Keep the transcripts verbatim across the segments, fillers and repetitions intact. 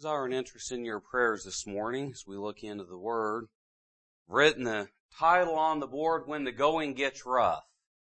Desire and interest in your prayers this morning as we look into the Word. I've written the title on the board, When the Going Gets Rough.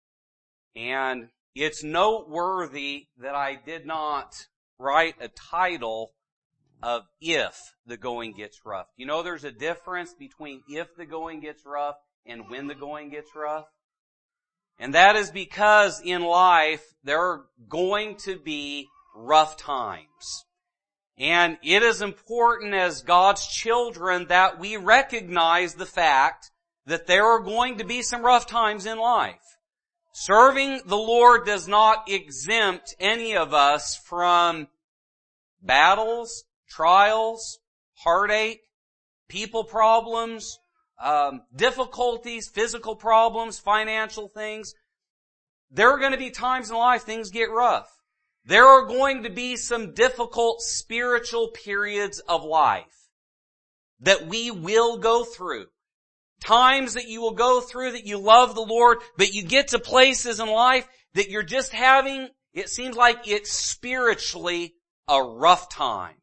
And it's noteworthy that I did not write a title of If the Going Gets Rough. You know there's a difference between if the going gets rough and when the going gets rough? And that is because in life there are going to be rough times. And it is important as God's children that we recognize the fact that there are going to be some rough times in life. Serving the Lord does not exempt any of us from battles, trials, heartache, people problems, um, difficulties, physical problems, financial things. There are going to be times in life things get rough. There are going to be some difficult spiritual periods of life that we will go through. Times that you will go through that you love the Lord, but you get to places in life that you're just having, it seems like it's spiritually a rough time.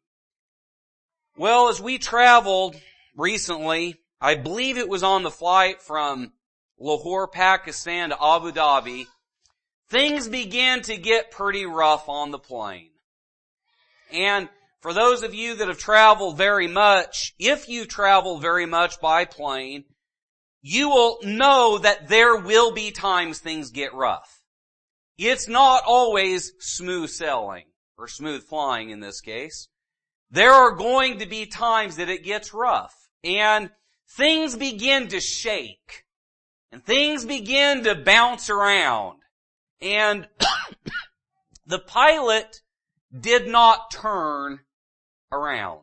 Well, as we traveled recently, I believe it was on the flight from Lahore, Pakistan to Abu Dhabi, things began to get pretty rough on the plane. And for those of you that have traveled very much, if you travel very much by plane, you will know that there will be times things get rough. It's not always smooth sailing, or smooth flying in this case. There are going to be times that it gets rough, and things begin to shake, and things begin to bounce around. And the pilot did not turn around.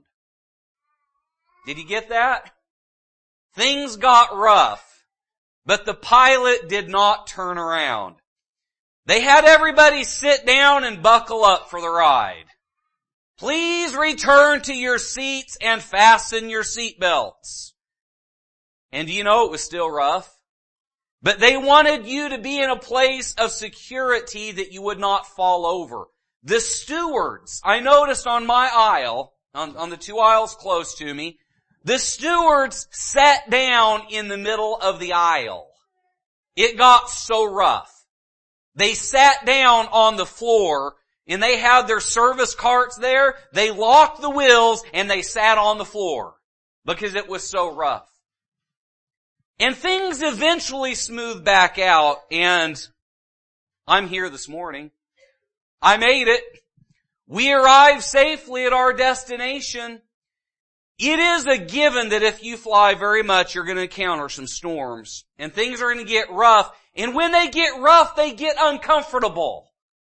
Did you get that? Things got rough, but the pilot did not turn around. They had everybody sit down and buckle up for the ride. Please return to your seats and fasten your seatbelts. And do you know it was still rough? But they wanted you to be in a place of security that you would not fall over. The stewards, I noticed on my aisle, on, on the two aisles close to me, the stewards sat down in the middle of the aisle. It got so rough. They sat down on the floor and they had their service carts there. They locked the wheels and they sat on the floor because it was so rough. And things eventually smoothed back out, and I'm here this morning. I made it. We arrived safely at our destination. It is a given that if you fly very much, you're going to encounter some storms, and things are going to get rough. And when they get rough, they get uncomfortable.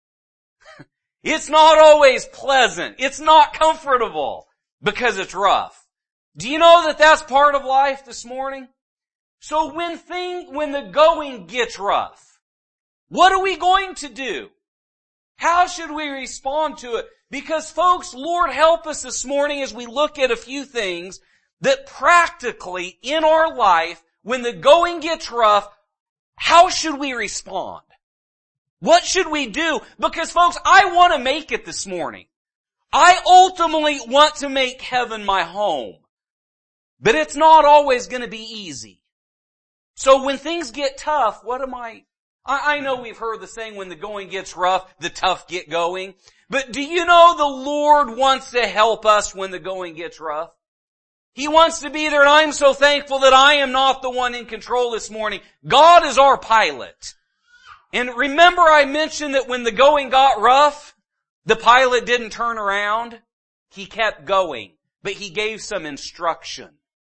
It's not always pleasant. It's not comfortable because it's rough. Do you know that that's part of life this morning? So when thing, when the going gets rough, what are we going to do? How should we respond to it? Because folks, Lord help us this morning as we look at a few things that practically in our life, when the going gets rough, how should we respond? What should we do? Because folks, I want to make it this morning. I ultimately want to make heaven my home. But it's not always going to be easy. So when things get tough, what am I, I, I know we've heard the saying, when the going gets rough, the tough get going. But do you know the Lord wants to help us when the going gets rough? He wants to be there, and I'm so thankful that I am not the one in control this morning. God is our pilot. And remember I mentioned that when the going got rough, the pilot didn't turn around. He kept going, but he gave some instruction.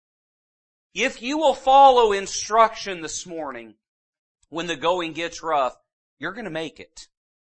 If you will follow instruction this morning, when the going gets rough, you're going to make it.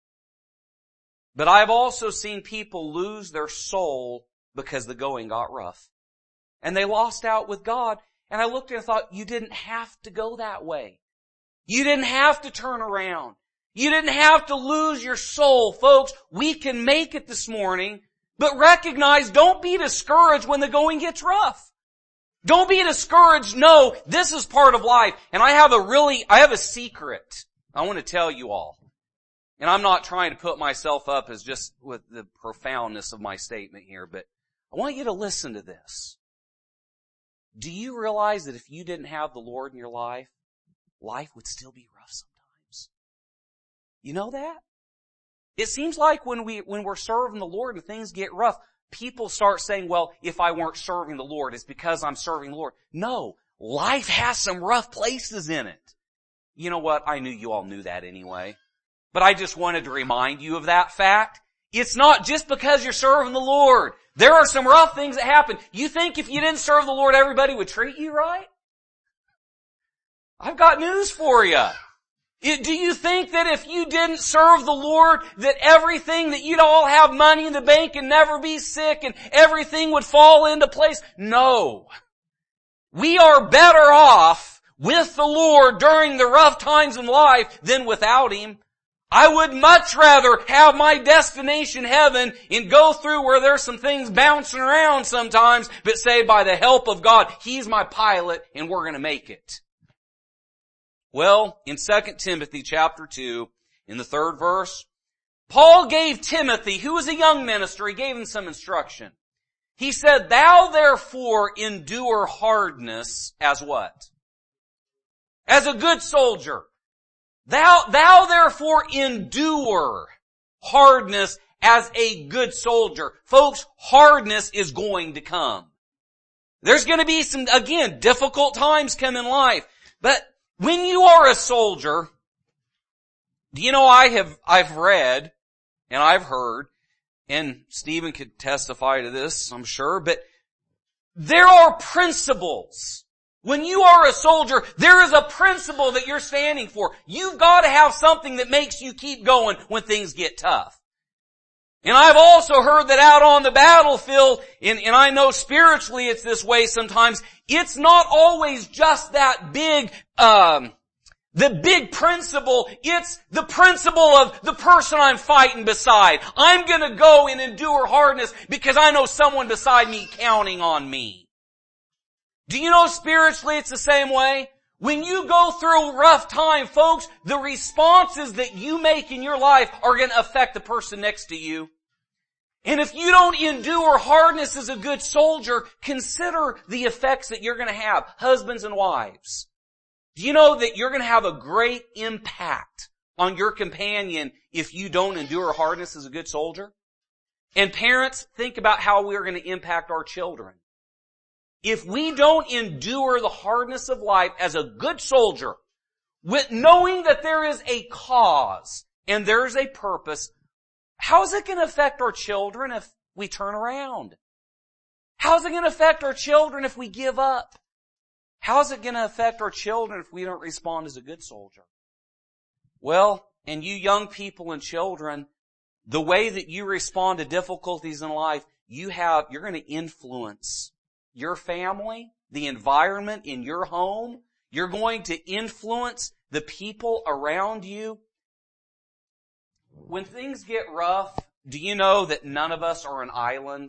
But I've also seen people lose their soul because the going got rough. And they lost out with God. And I looked and thought, you didn't have to go that way. You didn't have to turn around. You didn't have to lose your soul. Folks, we can make it this morning, but recognize, don't be discouraged when the going gets rough. Don't be discouraged. No, this is part of life. And I have a really, I have a secret I want to tell you all. And I'm not trying to put myself up as just with the profoundness of my statement here, but I want you to listen to this. Do you realize that if you didn't have the Lord in your life, life would still be rough sometimes? You know that? It seems like when we, when we're serving the Lord and things get rough, people start saying, well, if I weren't serving the Lord, it's because I'm serving the Lord. No, life has some rough places in it. You know what? I knew you all knew that anyway. But I just wanted to remind you of that fact. It's not just because you're serving the Lord. There are some rough things that happen. You think if you didn't serve the Lord, everybody would treat you right? I've got news for you. It, do you think that if you didn't serve the Lord, that everything, that you'd all have money in the bank and never be sick and everything would fall into place? No. We are better off with the Lord during the rough times in life than without Him. I would much rather have my destination heaven and go through where there's some things bouncing around sometimes, but say by the help of God, He's my pilot and we're going to make it. Well, in Second Timothy chapter two, in the third verse, Paul gave Timothy, who was a young minister, he gave him some instruction. He said, thou therefore endure hardness as what? As a good soldier. Thou, thou therefore endure hardness as a good soldier. Folks, hardness is going to come. There's going to be some, again, difficult times come in life. But when you are a soldier, do you know I have, I've read and I've heard, and Stephen could testify to this, I'm sure, but there are principles. When you are a soldier, there is a principle that you're standing for. You've got to have something that makes you keep going when things get tough. And I've also heard that out on the battlefield, and, and I know spiritually it's this way sometimes, it's not always just that big, um, the big principle. It's the principle of the person I'm fighting beside. I'm gonna go and endure hardness because I know someone beside me counting on me. Do you know spiritually it's the same way? When you go through a rough time, folks, the responses that you make in your life are going to affect the person next to you. And if you don't endure hardness as a good soldier, consider the effects that you're going to have, husbands and wives. Do you know that you're going to have a great impact on your companion if you don't endure hardness as a good soldier? And parents, think about how we're going to impact our children. If we don't endure the hardness of life as a good soldier, with knowing that there is a cause and there is a purpose, how is it going to affect our children if we turn around? How is it going to affect our children if we give up? How is it going to affect our children if we don't respond as a good soldier? Well, and you young people and children, the way that you respond to difficulties in life, you have, you're going to influence your family, the environment in your home. You're going to influence the people around you. When things get rough, do you know that none of us are an island?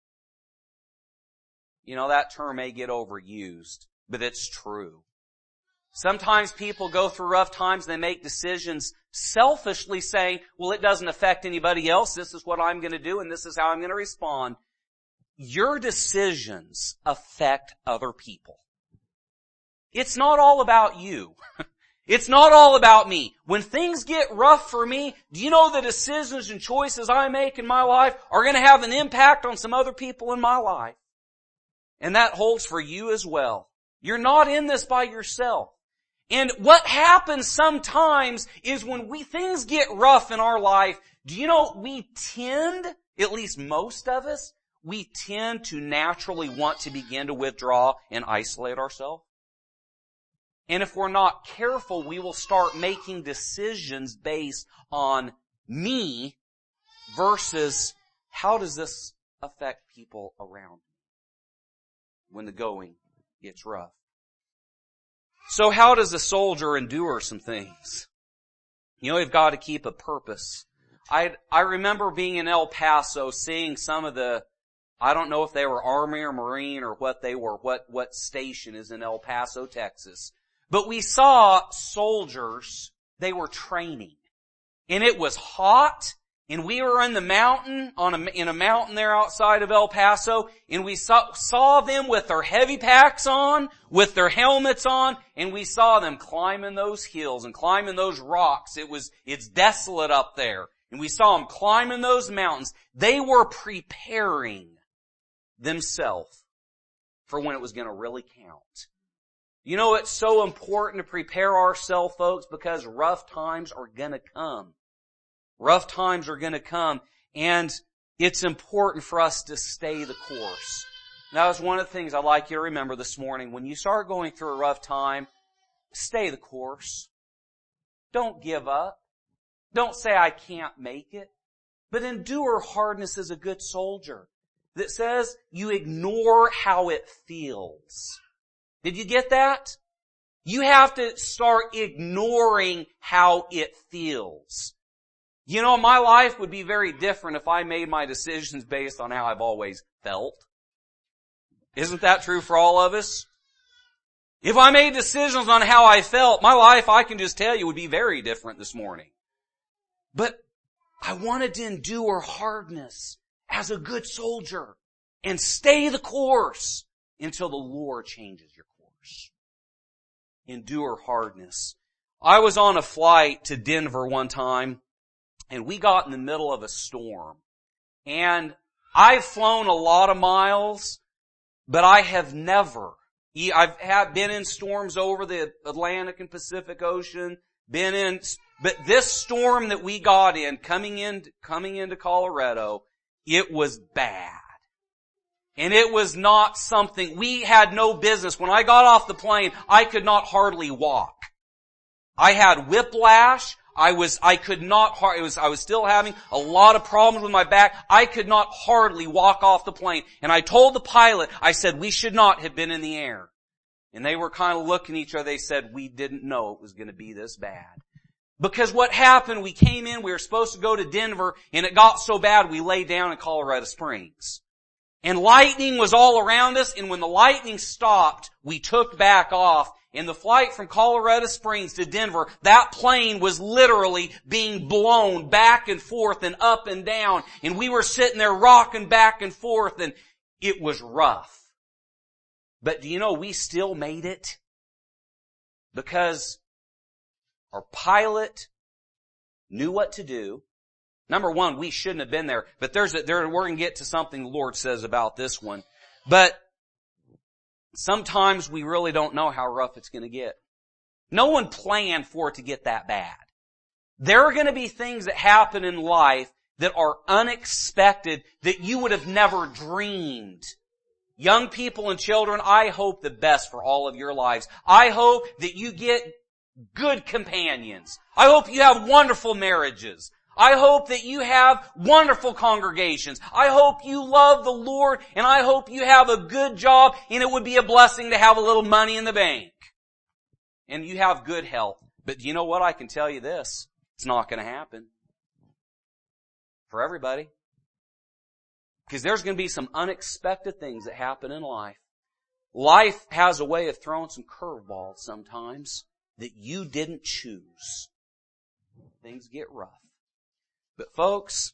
You know, that term may get overused, but it's true. Sometimes people go through rough times and they make decisions selfishly saying, well, it doesn't affect anybody else. This is what I'm going to do and this is how I'm going to respond. Your decisions affect other people. It's not all about you. It's not all about me. When things get rough for me, do you know the decisions and choices I make in my life are going to have an impact on some other people in my life? And that holds for you as well. You're not in this by yourself. And what happens sometimes is when we things get rough in our life, do you know we tend, at least most of us, we tend to naturally want to begin to withdraw and isolate ourselves. And if we're not careful, we will start making decisions based on me versus how does this affect people around me when the going gets rough. So how does a soldier endure some things? You know, we've got to keep a purpose. I I remember being in El Paso, seeing some of the, I don't know if they were Army or Marine or what they were, what, what station is in El Paso, Texas. But we saw soldiers, they were training. And it was hot, And we were in the mountain, on a, in a mountain there outside of El Paso, and we saw, saw them with their heavy packs on, with their helmets on, and we saw them climbing those hills and climbing those rocks. It was, it's desolate up there. And we saw them climbing those mountains. They were preparing themselves for when it was going to really count. You know, it's so important to prepare ourselves, folks, because rough times are going to come. Rough times are going to come, and it's important for us to stay the course. That was one of the things I'd like you to remember this morning. When you start going through a rough time, stay the course. Don't give up. Don't say, I can't make it. But endure hardness as a good soldier. That says you ignore how it feels. Did you get that? You have to start ignoring how it feels. You know, my life would be very different if I made my decisions based on how I've always felt. Isn't that true for all of us? If I made decisions on how I felt, my life, I can just tell you, would be very different this morning. But I wanted to endure hardness as a good soldier and stay the course until the Lord changes your course. Endure hardness. I was on a flight to Denver one time, and we got in the middle of a storm. And I've flown a lot of miles, but I have never, I've had, been in storms over the Atlantic and Pacific Ocean, been in, but this storm that we got in, coming in, coming into Colorado, it was bad. And it was not something, we had no business. When I got off the plane, I could not hardly walk. I had whiplash. I was, I could not, it was, I was still having a lot of problems with my back. I could not hardly walk off the plane. And I told the pilot, I said, we should not have been in the air. And they were kind of looking at each other. They said, we didn't know it was going to be this bad. Because what happened, we came in, we were supposed to go to Denver, and it got so bad we lay down in Colorado Springs. And lightning was all around us, and when the lightning stopped, we took back off. In the flight from Colorado Springs to Denver, that plane was literally being blown back and forth and up and down. And we were sitting there rocking back and forth, and it was rough. But do you know we still made it? Because our pilot knew what to do. Number one, we shouldn't have been there. But there's a, there, we're going to get to something the Lord says about this one. But sometimes we really don't know how rough it's going to get. No one planned for it to get that bad. There are going to be things that happen in life that are unexpected that you would have never dreamed. Young people and children, I hope the best for all of your lives. I hope that you get good companions. I hope you have wonderful marriages. I hope that you have wonderful congregations. I hope you love the Lord, and I hope you have a good job, and it would be a blessing to have a little money in the bank. And you have good health. But you know what? I can tell you this. It's not going to happen for everybody. Because there's going to be some unexpected things that happen in life. Life has a way of throwing some curveballs sometimes that you didn't choose. Things get rough. But folks,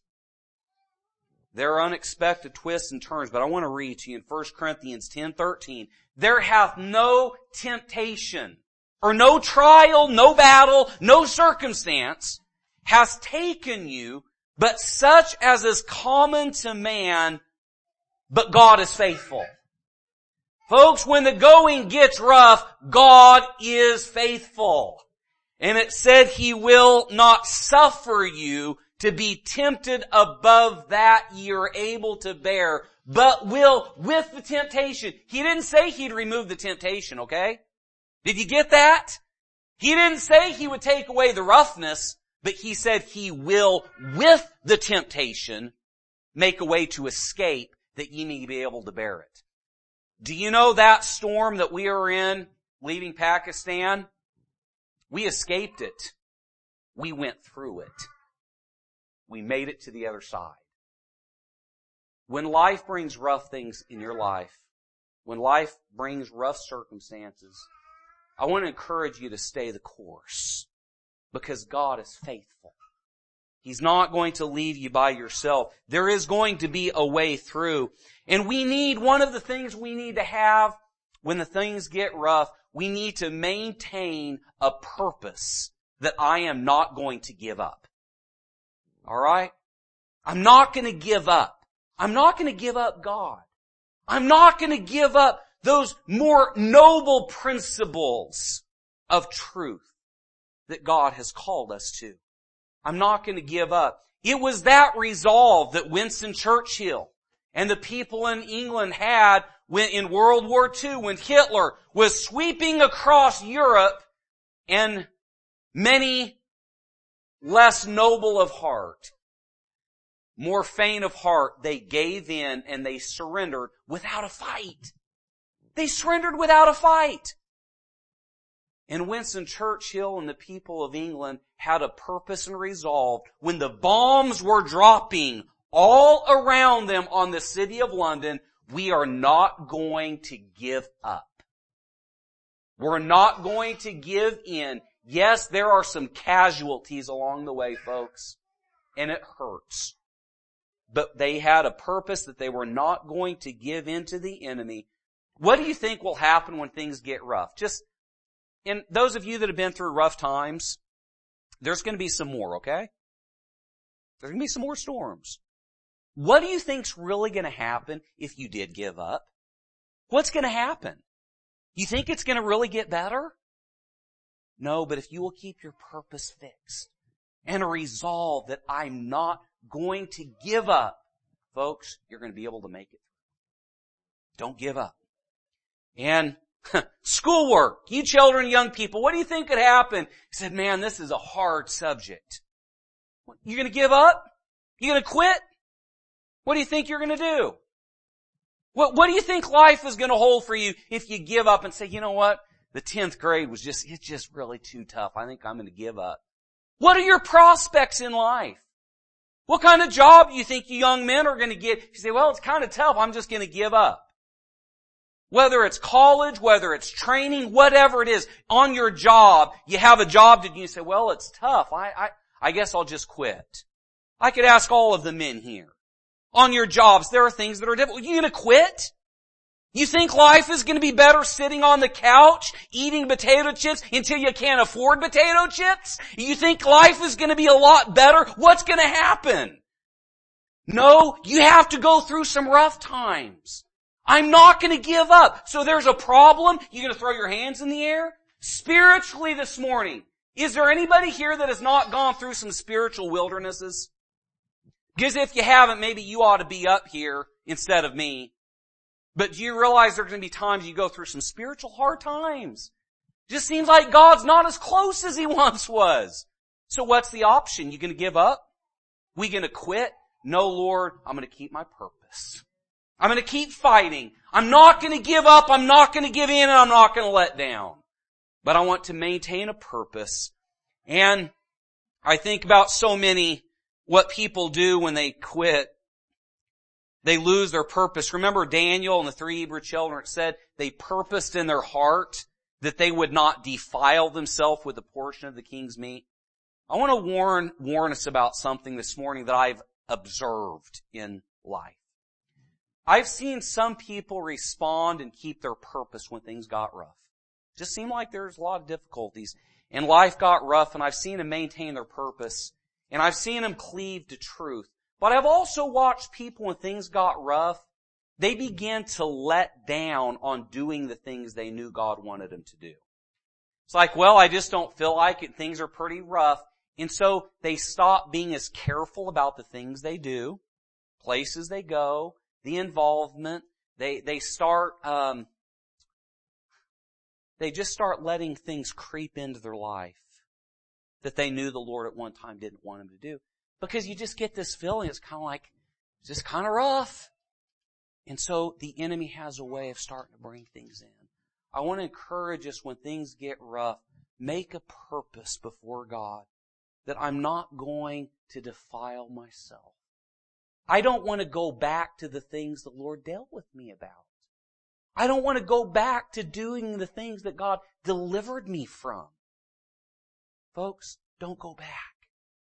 there are unexpected twists and turns, but I want to read to you in First Corinthians ten thirteen. There hath no temptation, or no trial, no battle, no circumstance has taken you, but such as is common to man, but God is faithful. Folks, when the going gets rough, God is faithful. And it said He will not suffer you to be tempted above that ye are able to bear, but will with the temptation. He didn't say He'd remove the temptation, okay? Did you get that? He didn't say He would take away the roughness, but He said He will with the temptation make a way to escape that ye may be able to bear it. Do you know that storm that we are in leaving Pakistan? We escaped it. We went through it. We made it to the other side. When life brings rough things in your life, when life brings rough circumstances, I want to encourage you to stay the course because God is faithful. He's not going to leave you by yourself. There is going to be a way through. And we need, one of the things we need to have when the things get rough, we need to maintain a purpose that I am not going to give up. Alright? I'm not going to give up. I'm not going to give up God. I'm not going to give up those more noble principles of truth that God has called us to. I'm not going to give up. It was that resolve that Winston Churchill and the people in England had when in World War Two, when Hitler was sweeping across Europe, and many less noble of heart, more faint of heart, they gave in and they surrendered without a fight. They surrendered without a fight. And Winston Churchill and the people of England had a purpose and resolve when the bombs were dropping all around them on the city of London. We are not going to give up. We're not going to give in. Yes, there are some casualties along the way, folks, and it hurts. But they had a purpose that they were not going to give in to the enemy. What do you think will happen when things get rough? Just, and those of you that have been through rough times, there's going to be some more, okay? There's going to be some more storms. What do you think's really going to happen if you did give up? What's going to happen? You think it's going to really get better? No, but if you will keep your purpose fixed and a resolve that I'm not going to give up, folks, you're going to be able to make it. Don't give up. And schoolwork, you children, young people, what do you think could happen? He said, man, this is a hard subject. You're going to give up? You're going to quit? What do you think you're going to do? What, what do you think life is going to hold for you if you give up and say, you know what? The tenth grade was just, it's just really too tough. I think I'm going to give up. What are your prospects in life? What kind of job do you think you young men are going to get? You say, well, it's kind of tough. I'm just going to give up. Whether it's college, whether it's training, whatever it is, on your job, you have a job to do. You say, well, it's tough. I, I, I guess I'll just quit. I could ask all of the men here. On your jobs, there are things that are difficult. Are you going to quit? You think life is going to be better sitting on the couch eating potato chips until you can't afford potato chips? You think life is going to be a lot better? What's going to happen? No, you have to go through some rough times. I'm not going to give up. So there's a problem. You're going to throw your hands in the air? Spiritually this morning, is there anybody here that has not gone through some spiritual wildernesses? Because if you haven't, maybe you ought to be up here instead of me. But do you realize there's going to be times you go through some spiritual hard times? Just seems like God's not as close as He once was. So what's the option? You going to give up? We going to quit? No, Lord, I'm going to keep my purpose. I'm going to keep fighting. I'm not going to give up. I'm not going to give in, and I'm not going to let down. But I want to maintain a purpose. And I think about so many what people do when they quit. They lose their purpose. Remember Daniel and the three Hebrew children, it said they purposed in their heart that they would not defile themselves with a portion of the king's meat. I want to warn, warn us about something this morning that I've observed in life. I've seen some people respond and keep their purpose when things got rough. It just seemed like there's a lot of difficulties and life got rough, and I've seen them maintain their purpose, and I've seen them cleave to truth. But I've also watched people when things got rough, they began to let down on doing the things they knew God wanted them to do. It's like, well, I just don't feel like it. Things are pretty rough. And so they stop being as careful about the things they do, places they go, the involvement. They, they start, um, they just start letting things creep into their life that they knew the Lord at one time didn't want them to do. Because you just get this feeling, it's kind of like, it's just kind of rough. And so the enemy has a way of starting to bring things in. I want to encourage us when things get rough, make a purpose before God that I'm not going to defile myself. I don't want to go back to the things the Lord dealt with me about. I don't want to go back to doing the things that God delivered me from. Folks, don't go back.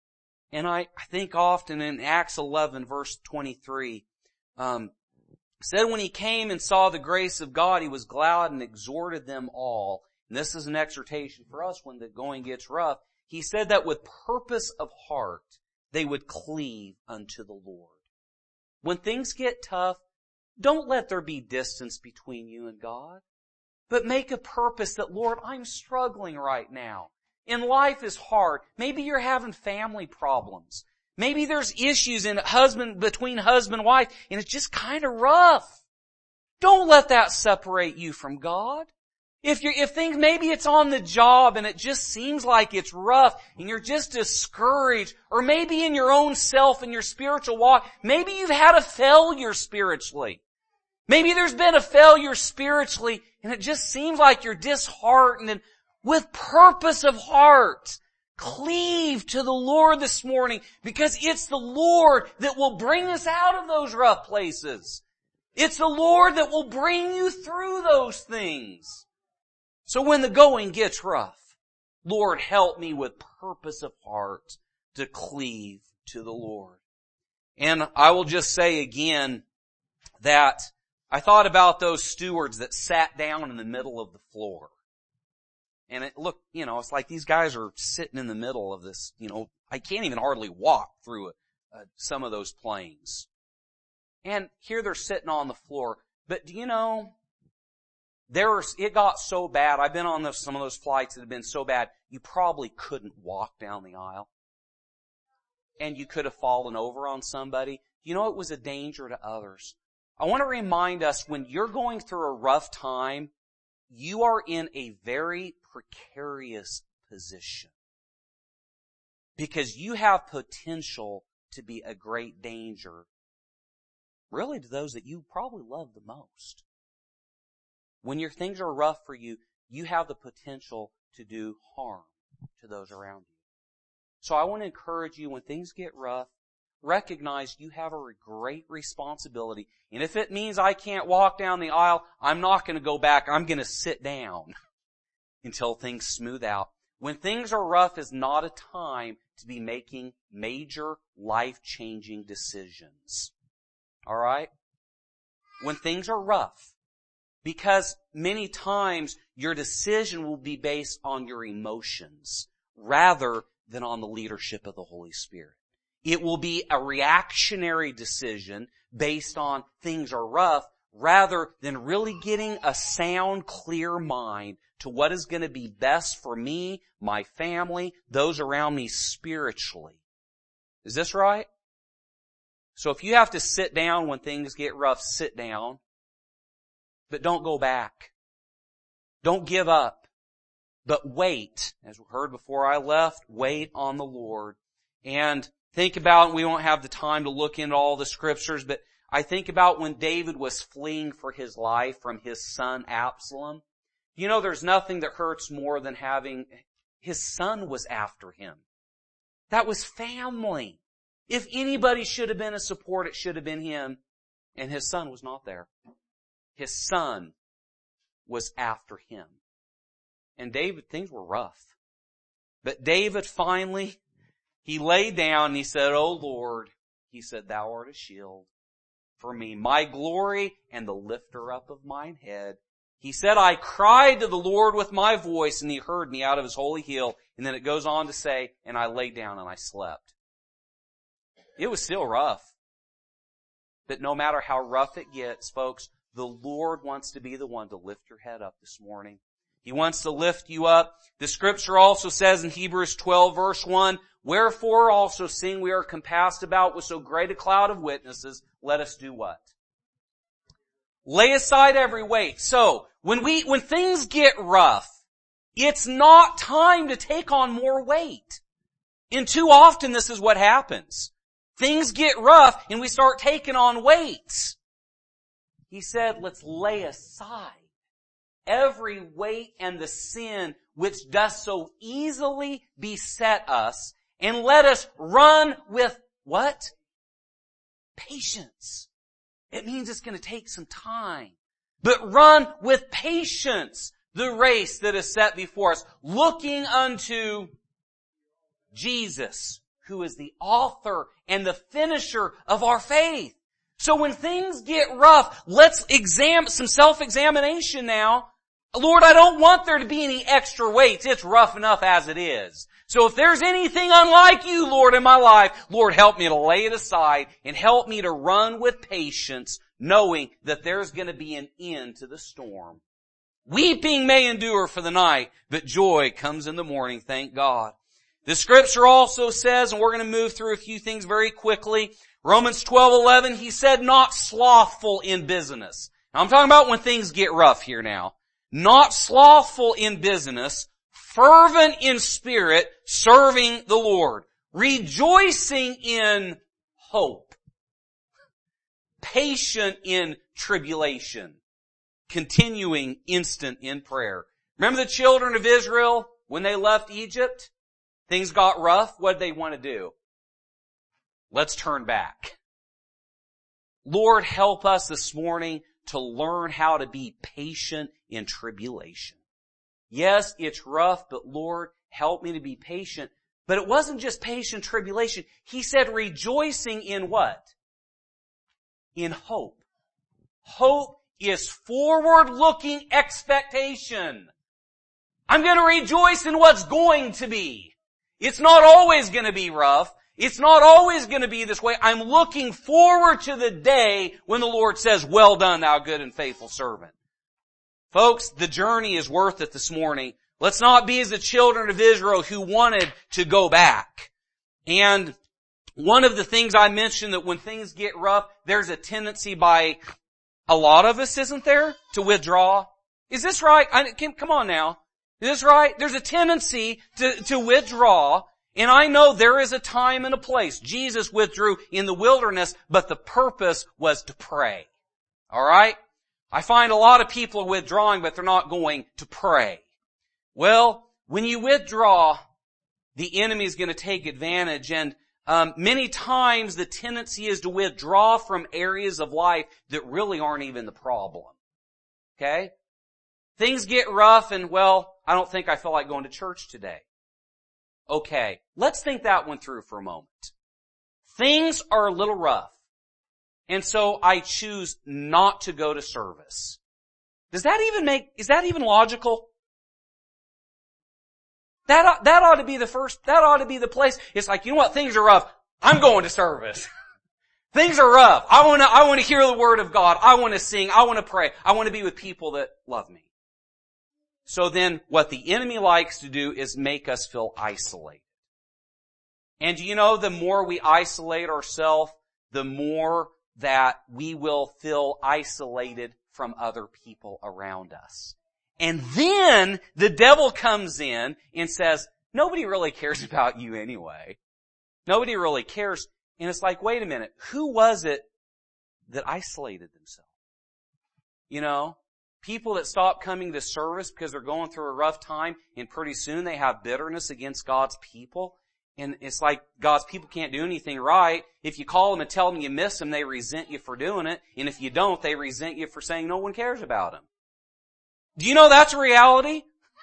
And I, I think often in Acts eleven verse twenty-three, um, said when he came and saw the grace of God, he was glad and exhorted them all. And this is an exhortation for us when the going gets rough. He said that with purpose of heart, they would cleave unto the Lord. When things get tough, don't let there be distance between you and God, but make a purpose that, Lord, I'm struggling right now. And life is hard. Maybe you're having family problems. Maybe there's issues in husband, between husband and wife, and it's just kind of rough. Don't let that separate you from God. If you're, if things, maybe it's on the job and it just seems like it's rough and you're just discouraged, or maybe in your own self and your spiritual walk, maybe you've had a failure spiritually. Maybe there's been a failure spiritually and it just seems like you're disheartened, and with purpose of heart, cleave to the Lord this morning, because it's the Lord that will bring us out of those rough places. It's the Lord that will bring you through those things. So when the going gets rough, Lord, help me with purpose of heart to cleave to the Lord. And I will just say again that I thought about those stewards that sat down in the middle of the floor. And it look, you know, it's like these guys are sitting in the middle of this, you know, I can't even hardly walk through a, a, some of those planes. And here they're sitting on the floor. But do you know, there was, it got so bad. I've been on those, some of those flights that have been so bad, you probably couldn't walk down the aisle. And you could have fallen over on somebody. You know, it was a danger to others. I want to remind us, when you're going through a rough time, you are in a very precarious position, because you have potential to be a great danger, really, to those that you probably love the most. When your things are rough for you, you have the potential to do harm to those around you. So I want to encourage you, when things get rough, recognize you have a great responsibility. And if it means I can't walk down the aisle, I'm not going to go back. I'm going to sit down until things smooth out. When things are rough is not a time to be making major life-changing decisions. All right? When things are rough, because many times your decision will be based on your emotions rather than on the leadership of the Holy Spirit. It will be a reactionary decision based on things are rough, rather than really getting a sound, clear mind to what is going to be best for me, my family, those around me spiritually. Is this right? So if you have to sit down when things get rough, sit down. But don't go back. Don't give up. But wait. As we heard before I left, wait on the Lord. And think about, we won't have the time to look into all the scriptures, but I think about when David was fleeing for his life from his son Absalom. You know, there's nothing that hurts more than having, his son was after him. That was family. If anybody should have been a support, it should have been him. And his son was not there. His son was after him. And David, things were rough. But David finally, he lay down and he said, "O Lord," he said, "Thou art a shield for me, my glory and the lifter up of mine head." He said, "I cried to the Lord with my voice, and he heard me out of his holy hill." And then it goes on to say, "And I lay down and I slept." It was still rough. But no matter how rough it gets, folks, the Lord wants to be the one to lift your head up this morning. He wants to lift you up. The scripture also says in Hebrews twelve verse one, "Wherefore also, seeing we are compassed about with so great a cloud of witnesses, let us do what? Lay aside every weight." So, when we, when things get rough, it's not time to take on more weight. And too often this is what happens. Things get rough and we start taking on weights. He said, let's lay aside every weight and the sin which does so easily beset us, and let us run with what? Patience. It means it's going to take some time. But run with patience the race that is set before us, looking unto Jesus, who is the author and the finisher of our faith. So when things get rough, let's examine some self-examination now. Lord, I don't want there to be any extra weights. It's rough enough as it is. So if there's anything unlike you, Lord, in my life, Lord, help me to lay it aside and help me to run with patience, knowing that there's going to be an end to the storm. Weeping may endure for the night, but joy comes in the morning, thank God. The scripture also says, and we're going to move through a few things very quickly, Romans twelve eleven, he said, not slothful in business. Now I'm talking about when things get rough here now. Not slothful in business, fervent in spirit, serving the Lord, rejoicing in hope, patient in tribulation, continuing instant in prayer. Remember the children of Israel when they left Egypt? Things got rough. What did they want to do? Let's turn back. Lord, help us this morning to learn how to be patient in tribulation. Yes, it's rough, but Lord, help me to be patient. But it wasn't just patient tribulation. He said rejoicing in what? In hope. Hope is forward-looking expectation. I'm going to rejoice in what's going to be. It's not always going to be rough. It's not always going to be this way. I'm looking forward to the day when the Lord says, well done, thou good and faithful servant. Folks, the journey is worth it this morning. Let's not be as the children of Israel who wanted to go back. And one of the things I mentioned that when things get rough, there's a tendency by a lot of us, isn't there, to withdraw? Is this right? I, come on now. Is this right? There's a tendency to, to withdraw. And I know there is a time and a place. Jesus withdrew in the wilderness, but the purpose was to pray. Alright? I find a lot of people are withdrawing, but they're not going to pray. Well, when you withdraw, the enemy's going to take advantage, and um, many times the tendency is to withdraw from areas of life that really aren't even the problem. Okay? Things get rough and, well, I don't think I feel like going to church today. Okay, let's think that one through for a moment. Things are a little rough, and so I choose not to go to service. Does that even make, is that even logical? That, that ought to be the first, that ought to be the place. It's like, you know what, things are rough. I'm going to service. Things are rough. I want to, I want to hear the word of God. I want to sing. I want to pray. I want to be with people that love me. So then what the enemy likes to do is make us feel isolated. And you know, the more we isolate ourselves, the more that we will feel isolated from other people around us. And then the devil comes in and says, nobody really cares about you anyway. Nobody really cares. And it's like, wait a minute, who was it that isolated themselves? You know? People that stop coming to service because they're going through a rough time, and pretty soon they have bitterness against God's people. And it's like God's people can't do anything right. If you call them and tell them you miss them, they resent you for doing it. And if you don't, they resent you for saying no one cares about them. Do you know that's a reality?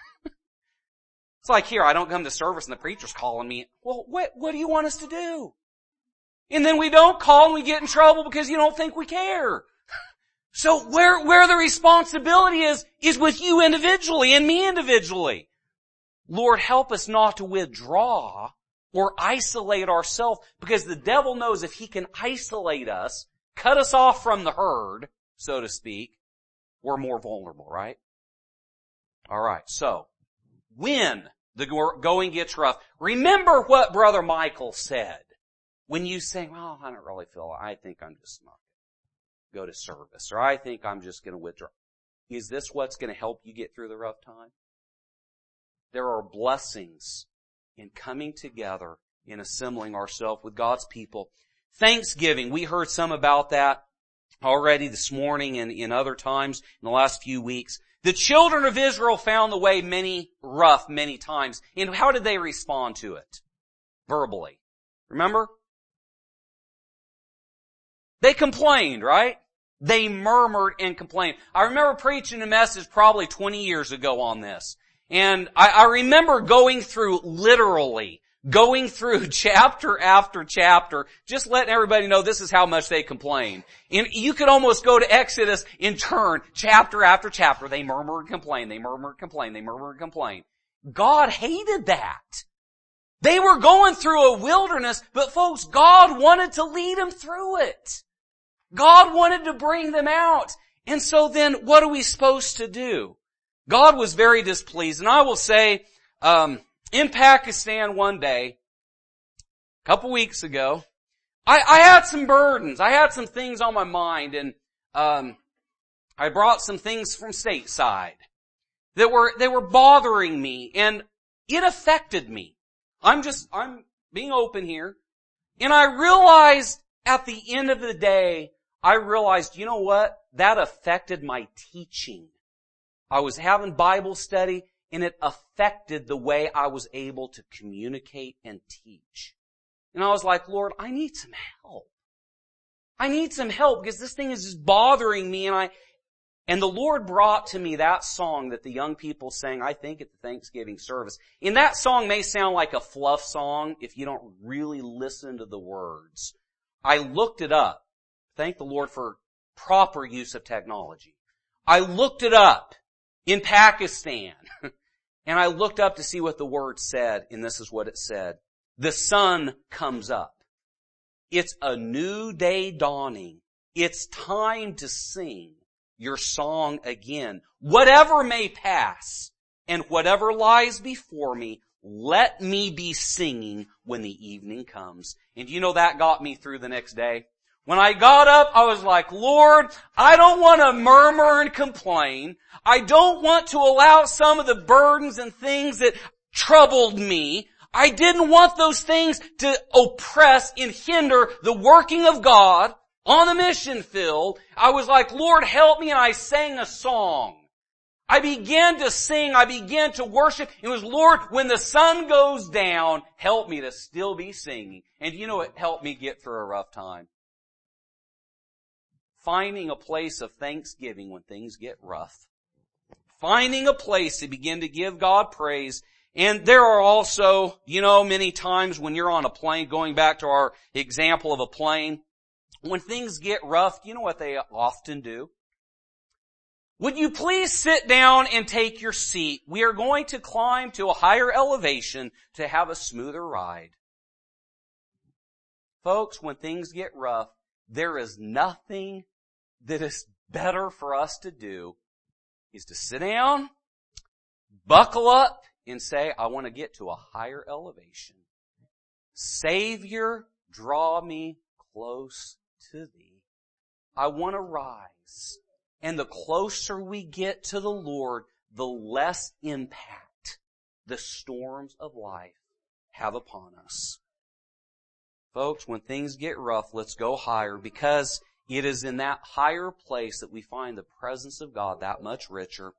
It's like, here, I don't come to service and the preacher's calling me. Well, what, what do you want us to do? And then we don't call and we get in trouble because you don't think we care. So where, where the responsibility is, is with you individually and me individually. Lord, help us not to withdraw or isolate ourselves, because the devil knows if he can isolate us, cut us off from the herd, so to speak, we're more vulnerable, right? Alright, so, when the going gets rough, remember what Brother Michael said. When you say, well, I don't really feel it. I think I'm just not go to service, or I think I'm just going to withdraw. Is this what's going to help you get through the rough time? There are blessings in coming together, in assembling ourselves with God's people. Thanksgiving, we heard some about that already this morning and in other times in the last few weeks. The children of Israel found the way many rough many times. And how did they respond to it? Verbally. Remember? They complained, right? They murmured and complained. I remember preaching a message probably twenty years ago on this. And I, I remember going through, literally, going through chapter after chapter, just letting everybody know this is how much they complain. And you could almost go to Exodus in turn, chapter after chapter. They murmur and complain, they murmur and complain, they murmur and complain. God hated that. They were going through a wilderness, but folks, God wanted to lead them through it. God wanted to bring them out. And so then what are we supposed to do? God was very displeased. And I will say, um, in Pakistan one day, a couple weeks ago, I, I had some burdens. I had some things on my mind, and um, I brought some things from stateside that were they were bothering me, and it affected me. I'm just I'm being open here, and I realized at the end of the day, I realized, you know what? That affected my teaching. I was having Bible study, and it affected the way I was able to communicate and teach. And I was like, Lord, I need some help. I need some help because this thing is just bothering me. And I, and the Lord brought to me that song that the young people sang, I think, at the Thanksgiving service. And that song may sound like a fluff song if you don't really listen to the words. I looked it up. Thank the Lord for proper use of technology. I looked it up in Pakistan. And I looked up to see what the word said, and this is what it said. The sun comes up. It's a new day dawning. It's time to sing your song again. Whatever may pass, and whatever lies before me, let me be singing when the evening comes. And you know that got me through the next day. When I got up, I was like, Lord, I don't want to murmur and complain. I don't want to allow some of the burdens and things that troubled me. I didn't want those things to oppress and hinder the working of God on the mission field. I was like, Lord, help me, and I sang a song. I began to sing, I began to worship. It was, Lord, when the sun goes down, help me to still be singing. And you know, it helped me get through a rough time. Finding a place of thanksgiving when things get rough. Finding a place to begin to give God praise. And there are also, you know, many times when you're on a plane, going back to our example of a plane, when things get rough, you know what they often do? Would you please sit down and take your seat? We are going to climb to a higher elevation to have a smoother ride. Folks, when things get rough, there is nothing that is better for us to do is to sit down, buckle up, and say, I want to get to a higher elevation. Savior, draw me close to thee. I want to rise. And the closer we get to the Lord, the less impact the storms of life have upon us. Folks, when things get rough, let's go higher, because it is in that higher place that we find the presence of God that much richer.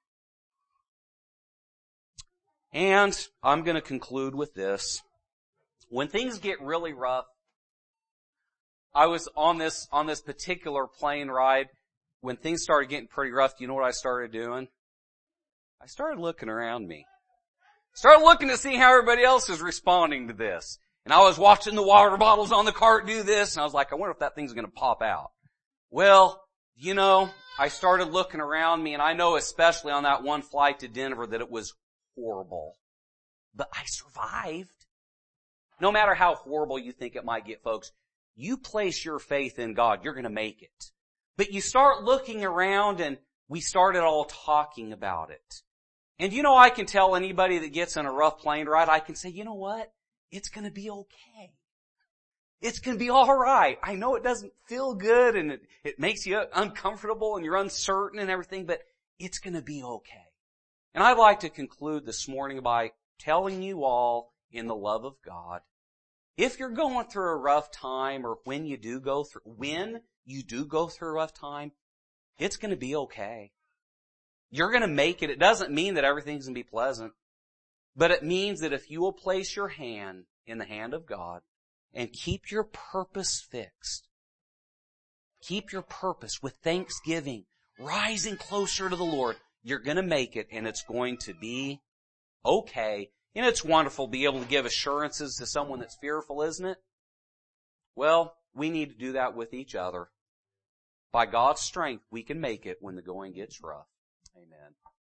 And I'm going to conclude with this. When things get really rough, I was on this, on this particular plane ride. When things started getting pretty rough, do you know what I started doing? I started looking around me. Started looking to see how everybody else is responding to this. And I was watching the water bottles on the cart do this, and I was like, I wonder if that thing's going to pop out. Well, you know, I started looking around me, and I know especially on that one flight to Denver that it was horrible. But I survived. No matter how horrible you think it might get, folks, you place your faith in God, you're going to make it. But you start looking around, and we started all talking about it. And you know, I can tell anybody that gets in a rough plane ride, I can say, you know what? It's going to be okay. It's going to be all right. I know it doesn't feel good, and it, it makes you uncomfortable, and you're uncertain and everything, but it's going to be okay. And I'd like to conclude this morning by telling you all, in the love of God, if you're going through a rough time, or when you do go through, when you do go through a rough time, it's going to be okay. You're going to make it. It doesn't mean that everything's going to be pleasant. But it means that if you will place your hand in the hand of God and keep your purpose fixed, keep your purpose with thanksgiving, rising closer to the Lord, you're going to make it, and it's going to be okay. And it's wonderful to be able to give assurances to someone that's fearful, isn't it? Well, we need to do that with each other. By God's strength, we can make it when the going gets rough. Amen.